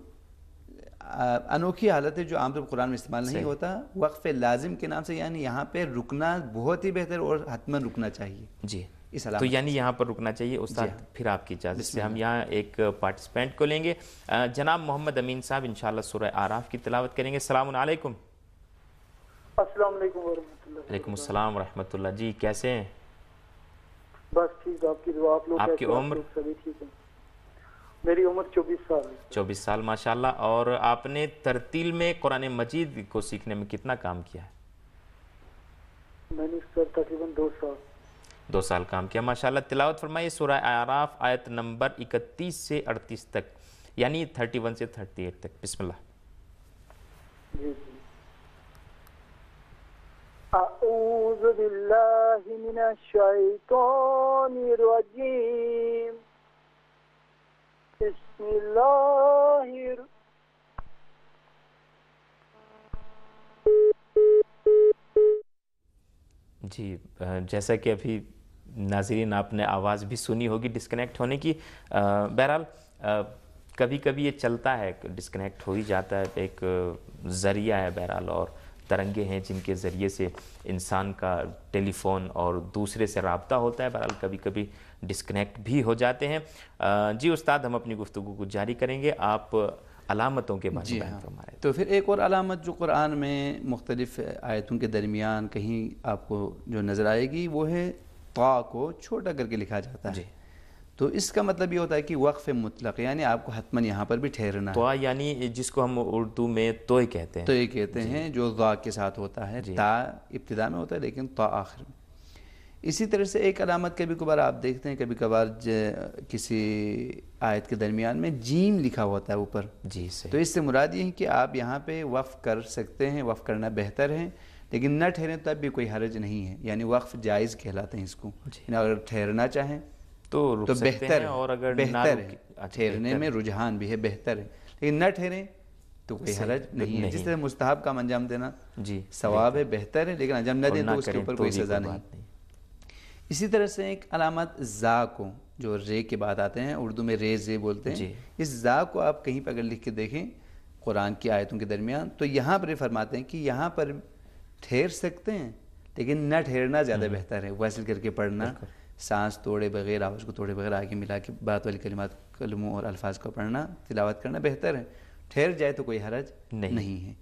انوکھی حالت ہے جو عام طور پر قرآن میں استعمال نہیں ہوتا، وقف لازم کے نام سے، یعنی یہاں پہ رکنا بہت ہی بہتر اور حتماً رکنا چاہیے. جی. تو یعنی یہاں پر رکنا چاہیے. استاد پھر آپ کی اجازت سے ہم یہاں ایک پارٹیسپینٹ کو لیں گے. جناب محمد امین صاحب انشاءاللہ سورہ اعراف کی تلاوت کریں گے. السلام علیکم. السلام علیکم ورحمۃ اللہ. وعلیکم السلام ورحمۃ اللہ. جی کیسے ہیں؟ بس ٹھیک. آپ کی دعا. آپ لوگ آپ کی عمر؟ سبھی ٹھیک ہے. میری عمر چوبیس سال ہے. چوبیس سال ماشاءاللہ. اور آپ نے ترتیل میں قرآن مجید کو سیکھنے میں کتنا کام کیا ہے؟ میں نے اس پر تقریباً دو سال دو سال کام کیا ماشاءاللہ. تلاوت فرمائیے سورہ اعراف آیت نمبر اکتیس سے اڑتیس تک، یعنی تھرٹی ون سے تھرٹی ایٹ تک. بسم اللہ. جی جی. اعوذ أعوذ بالله من الشيطان الرجيم بسم الله الر- جی جیسا کہ ابھی ناظرین آپ نے آواز بھی سنی ہوگی ڈسکنیکٹ ہونے کی. بہرحال کبھی کبھی یہ چلتا ہے، ڈسکنیکٹ ہو ہی جاتا ہے، ایک ذریعہ ہے بہرحال، اور ترنگے ہیں جن کے ذریعے سے انسان کا ٹیلی فون اور دوسرے سے رابطہ ہوتا ہے. بہرحال کبھی کبھی ڈسکنیکٹ بھی ہو جاتے ہیں. جی استاد، ہم اپنی گفتگو کو جاری کریں گے. آپ علامتوں کے بارے میں بیان فرما رہے تھے. تو پھر ایک اور علامت جو قرآن میں مختلف آیتوں کے درمیان کہیں آپ کو جو نظر آئے گی وہ ہے طا کو چھوٹا کر کے لکھا جاتا ہے. جی. تو اس کا مطلب یہ ہوتا ہے کہ وقف مطلق، یعنی آپ کو حتماً یہاں پر بھی ٹھہرنا ہے. تو یعنی جس کو ہم اردو میں توئے کہتے ہیں. تو یہ کہتے ہیں جو ذا کے ساتھ ہوتا ہے. تا ابتدا میں ہوتا ہے لیکن تا آخر میں. اسی طرح سے ایک علامت کبھی کبھار آپ دیکھتے ہیں، کبھی کبھار کسی آیت کے درمیان میں جیم لکھا ہوتا ہے اوپر. جی صحیح. تو اس سے مراد یہ ہے کہ آپ یہاں پہ وقف کر سکتے ہیں، وقف کرنا بہتر ہے، لیکن نہ ٹھہریں تب بھی کوئی حرج نہیں ہے. یعنی وقف جائز کہلاتے ہیں اس کو. یعنی اگر ٹھہرنا چاہیں تو تو بہتر ہے، اور اگر بہتر ہے. ٹھہرنے میں رجحان بھی ہے، بہتر ہے، لیکن نہ ٹھہریں تو کوئی حرج نہیں ہے. جس طرح مستحب کا انجام دینا جی ثواب ہے، بہتر ہے، لیکن انجام نہ دیں تو اس کے اوپر کوئی سزا نہیں. اسی طرح سے ایک علامت زا کو، جو رے کے بعد آتے ہیں، اردو میں رے زے بولتے ہیں. اس زا کو آپ کہیں پہ اگر لکھ کے دیکھیں قرآن کی آیتوں کے درمیان، تو یہاں پر یہ فرماتے ہیں کہ یہاں پر ٹھہر سکتے ہیں لیکن نہ ٹھہرنا زیادہ بہتر ہے. وصل کر کے پڑھنا، سانس توڑے بغیر، آواز کو توڑے بغیر آگے ملا کے بات والی کلمات، کلموں اور الفاظ کو پڑھنا، تلاوت کرنا بہتر ہے. ٹھہر جائے تو کوئی حرج نہیں ہے.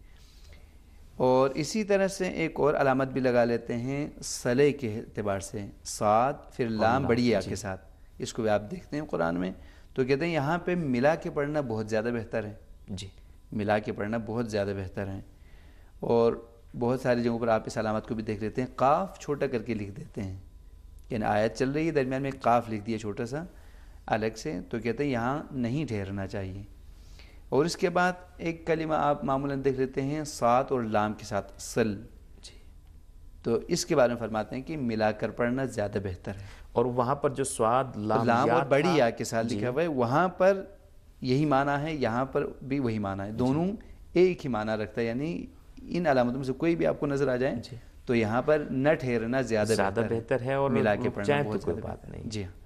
اور اسی طرح سے ایک اور علامت بھی لگا لیتے ہیں صلے کے اعتبار سے، صاد پھر لام بڑی یا کے ساتھ. اس کو بھی آپ دیکھتے ہیں قرآن میں، تو کہتے ہیں یہاں پہ ملا کے پڑھنا بہت زیادہ بہتر ہے. جی ملا کے پڑھنا بہت زیادہ بہتر ہے. اور بہت ساری جگہوں پر آپ اس علامت کو بھی دیکھ لیتے ہیں، قاف چھوٹا کر کے لکھ دیتے ہیں. یعنی آیت چل رہی ہے، درمیان میں قاف لکھ دیا چھوٹا سا الگ سے، تو کہتے ہیں یہاں نہیں ٹھہرنا چاہیے. اور اس کے بعد ایک کلمہ آپ معمولاً دیکھ لیتے ہیں صاد اور لام کے ساتھ، سل. جی. تو اس کے بارے میں فرماتے ہیں کہ ملا کر پڑھنا زیادہ بہتر ہے. اور وہاں پر جو سواد لام, لام اور بڑی یا کے ساتھ جی. لکھا ہوا ہے، وہاں پر یہی معنی ہے، یہاں پر بھی وہی معنی ہے. دونوں ایک ہی معنی رکھتا ہے. یعنی ان علامتوں میں سے کوئی بھی آپ کو نظر آ جائے جی. تو یہاں پر نہ ٹھہرنا زیادہ, زیادہ بہتر, بہتر ہے اور ملا کے پڑھنا بہت کوئی زیادہ بات نہیں. جی ہاں.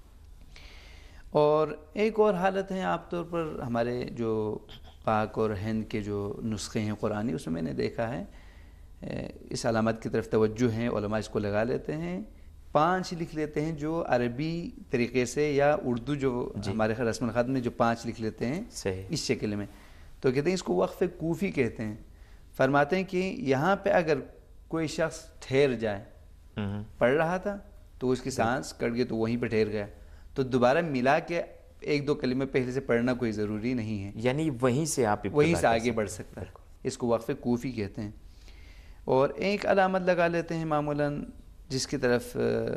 اور ایک اور حالت ہے عام طور پر ہمارے جو پاک اور ہند کے جو نسخے ہیں قرآنی، اس میں میں نے دیکھا ہے اس علامت کی طرف توجہ ہیں، علماء اس کو لگا لیتے ہیں. پانچ لکھ لیتے ہیں جو عربی طریقے سے، یا اردو جو جی. ہمارے رسم الخط میں جو پانچ لکھ لیتے ہیں صحیح. اس شکل میں، تو کہتے ہیں اس کو وقف کوفی کہتے ہیں. فرماتے ہیں کہ یہاں پہ اگر کوئی شخص ٹھہر جائے، پڑھ رہا تھا تو اس کی سانس کٹ گئی تو وہیں پہ ٹھہر گیا، تو دوبارہ ملا کے ایک دو کلمے پہلے سے پڑھنا کوئی ضروری نہیں ہے. یعنی وہیں سے آپ وہیں سے آگے بڑھ سکتا ہے. اس کو وقف کوفی کہتے ہیں. اور ایک علامت لگا لیتے ہیں معمولاً جس کی طرف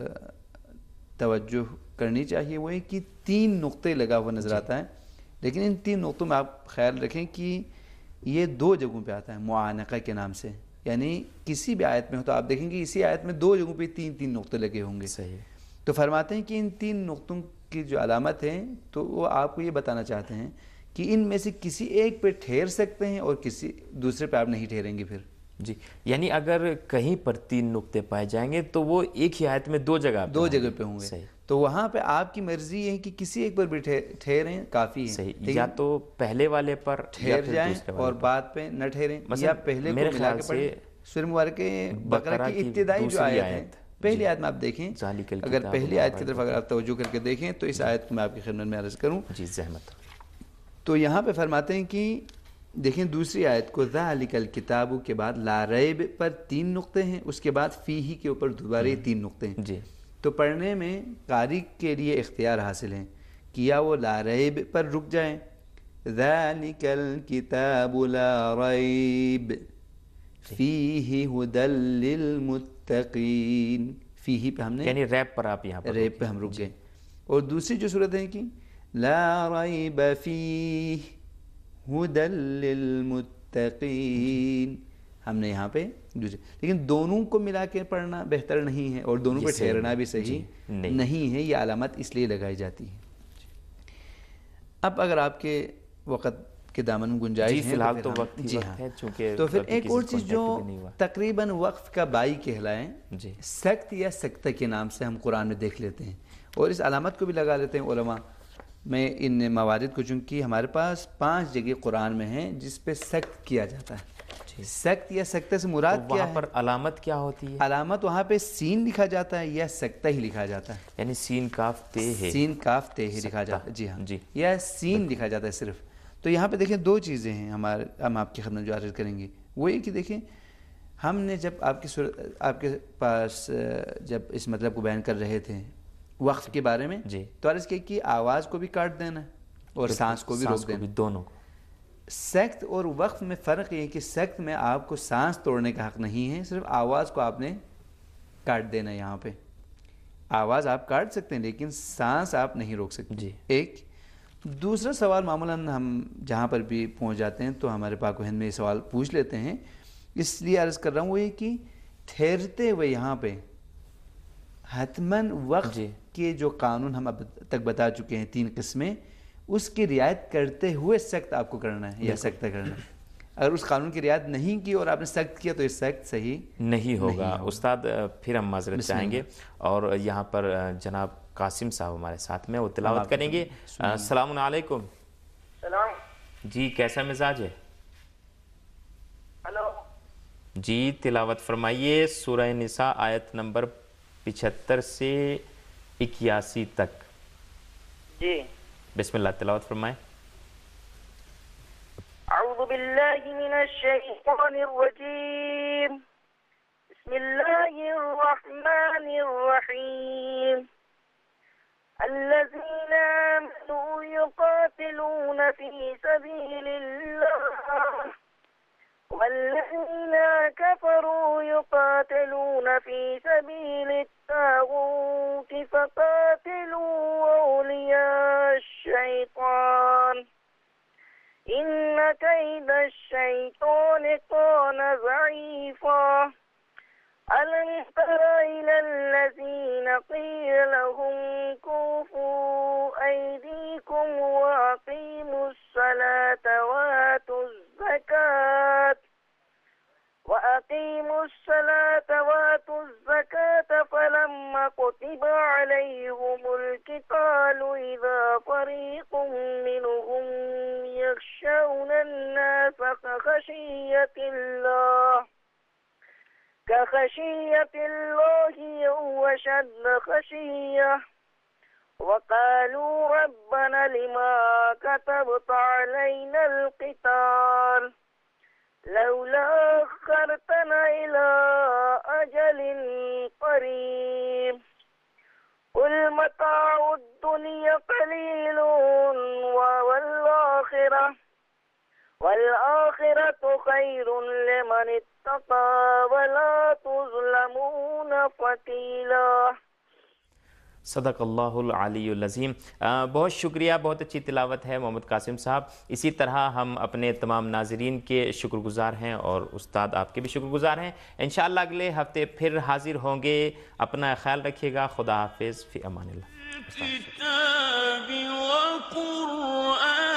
توجہ کرنی چاہیے، وہ ہے کہ تین نقطے لگا ہوا نظر آتا ہے. لیکن ان تین نقطوں میں آپ خیال رکھیں کہ یہ دو جگہوں پہ آتا ہے معانقہ کے نام سے. یعنی کسی بھی آیت میں ہو تو آپ دیکھیں گے اسی آیت میں دو جگہوں پہ تین تین نقطے لگے ہوں گے. صحیح. تو فرماتے ہیں کہ ان تین نقطوں کی جو علامت ہے تو وہ آپ کو یہ بتانا چاہتے ہیں کہ ان میں سے کسی ایک پہ ٹھہر سکتے ہیں اور کسی دوسرے پہ آپ نہیں ٹھہریں گے. پھر جی یعنی اگر کہیں پر تین نقطے پائے جائیں گے تو وہ ایک ہی آیت میں دو جگہ دو جگہ پہ ہوں گے. تو وہاں پہ آپ کی مرضی ہے کہ کسی ایک پر بھی ٹھہریں، کافی ہے. صحیح. یا تو پہلے والے پر ٹھہر جائیں اور بعد پہ نہ ٹھہریں، یا پہلے کو ملا کے پڑھیں. سورہ مبارکہ بقرہ کی ابتدائی جو آیت ہے، پہلی آیت میں آپ دیکھیں، اگر پہلی آیت کی طرف اگر آپ توجہ کر کے دیکھیں تو اس آیت کو میں آپ کی خدمت میں عرض کروں. جی زحمت. تو یہاں پہ فرماتے ہیں کہ دیکھیں دوسری آیت کو، ذالک الکتاب کے بعد لا ریب پر تین نقطے ہیں، اس کے بعد فیہ کے اوپر دوبارہ تین نقطے ہیں. جی. تو پڑھنے میں قاری کے لیے اختیار حاصل ہے کہ یا وہ لا ریب پر رک جائیں، ذالک الکتاب لا ریب فیہ ھدی للمتقین. فیہ پہ ہم نے یعنی ریب پر آپ یہاں پر ریب پہ ہم رک گئے. اور دوسری جو صورت ہے کہ لا ریب فیہ ھدی للمتقین، ہم نے یہاں پہ دوسرے، لیکن دونوں کو ملا کے پڑھنا بہتر نہیں ہے، اور دونوں پہ ٹھہرنا بھی صحیح نہیں ہے، یہ علامت اس لیے لگائی جاتی ہے۔ اب اگر آپ کے وقت کے دامن میں گنجائش ہے فی الحال تو وقت ہی جی وقت ہاں، ہے، چونکہ تو پھر ایک اور چیز جو تقریباً وقف کا بائی کہلائیں، جی سخت یا سکتہ کے نام سے ہم قرآن میں دیکھ لیتے ہیں، اور اس علامت کو بھی لگا لیتے ہیں علماء۔ میں ان موارد کو چونکہ ہمارے پاس پانچ جگہ قرآن میں ہیں جس پہ سخت کیا جاتا ہے، سخت یا سکتہ سے مراد کیا وہاں ہے؟ پر علامت کیا ہوتی ہے؟ علامت وہاں پہ سین لکھا جاتا ہے یا سکتہ ہی لکھا جاتا ہے؟ یعنی سین کاف تے ہے، سین کاف تے ہی لکھا جاتا ہے، جی ہاں، جی یا سین لکھا جاتا ہے صرف۔ تو یہاں پہ دیکھیں دو چیزیں ہیں ہمارے، ہم آپ کی خدمت جو عرض کریں گے وہ یہ کہ دیکھیں ہم نے جب آپ کی آپ کے پاس جب اس مطلب کو بیان کر رہے تھے وقف کے بارے میں، جی تو عرض کیا کہ آواز کو بھی کاٹ دینا اور سانس کو بھی روک دینا، دونوں۔ سخت اور وقف میں فرق یہ ہے کہ سخت میں آپ کو سانس توڑنے کا حق نہیں ہے، صرف آواز کو آپ نے کاٹ دینا ہے۔ یہاں پہ آواز آپ کاٹ سکتے ہیں لیکن سانس آپ نہیں روک سکتے، جی۔ ایک دوسرا سوال معمولاً ہم جہاں پر بھی پہنچ جاتے ہیں تو ہمارے پاک و ہند میں یہ سوال پوچھ لیتے ہیں، اس لیے عرض کر رہا ہوں، وہ یہ کہ ٹھہرتے ہوئے یہاں پہ حتماً وقت جی کے جو قانون ہم اب تک بتا چکے ہیں تین قسمیں، اس کی رعایت کرتے ہوئے سخت آپ کو کرنا ہے یا سختہ کرنا ہے۔ اگر اس قانون کی رعایت نہیں کی اور آپ نے سخت کیا تو یہ سخت صحیح نہیں ہوگا۔ استاد پھر ہم معذرت چاہیں گے، اور یہاں پر جناب قاسم صاحب ہمارے ساتھ میں وہ تلاوت کریں گے۔ السلام علیکم۔ سلام جی کیسا مزاج ہے؟ ہلو جی تلاوت فرمائیے سورہ نساء آیت نمبر پچہتر سے اکیاسی تک۔ جی بسم اللہ تلاوت فرمائیں۔ اعوذ باللہ من الشیطان الرجیم، بسم اللہ الرحمن الرحیم، الذین آمنوا یقاتلون فی سبیل اللہ والذین کفروا یقاتلون فی سبیل الطاغوت فقاتلوا اولیاء الشیطان ان کید الشیطان کان ضعیفا الم تر الی الذین قیل لهم کوفوا ایدیکم واقیموا الصلاة وآتوا الزکاة وأقيموا الصلاة وآتوا الزكاة فلما كتب عليهم القتال إذا فريق منهم يخشون الناس كخشية الله كخشية الله أو أشد خشية وقالوا ربنا لما كتبت علينا القتال لولا أخرتنا إلى أجل قريب قل متاع الدنيا قليل والآخرة والآخرة خير لمن اتقى ولا تظلمون فتيلا۔ صدق اللہ العلی العظیم۔ بہت شکریہ، بہت اچھی تلاوت ہے محمد قاسم صاحب۔ اسی طرح ہم اپنے تمام ناظرین کے شکر گزار ہیں اور استاد آپ کے بھی شکر گزار ہیں۔ انشاءاللہ اگلے ہفتے پھر حاضر ہوں گے، اپنا خیال رکھیے گا، خدا حافظ، فی امان اللہ۔